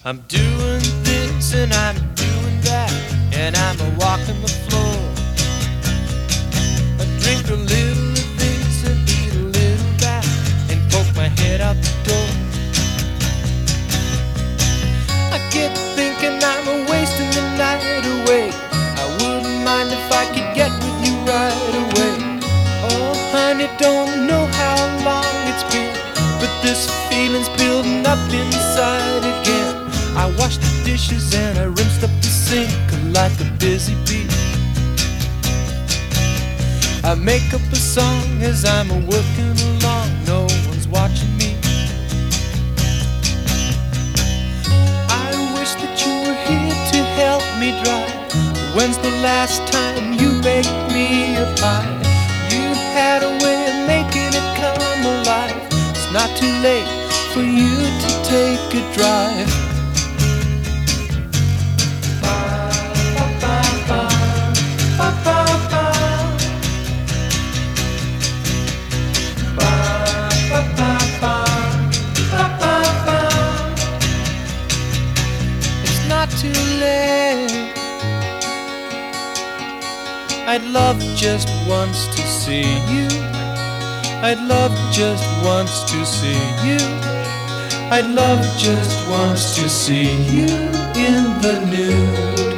I'm doing this and I'm doing that, and I'm a walking the floor. I drink a little of this and eat a little that, and poke my head out the door. I get thinking I'm wasting the night away. I wouldn't mind if I could get with you right away. Oh honey, don't know how long it's been, but this feeling's building up inside again. I washed the dishes and I rinsed up the sink like a busy bee. I make up a song as I'm working along, no one's watching me. I wish that you were here to help me drive. When's the last time you baked me a pie? You had a way of making it come alive. It's not too late for you to take a drive. It's not too late. I'd love just once to see you. I'd love just once to see you. I'd love just once to see you in the nude.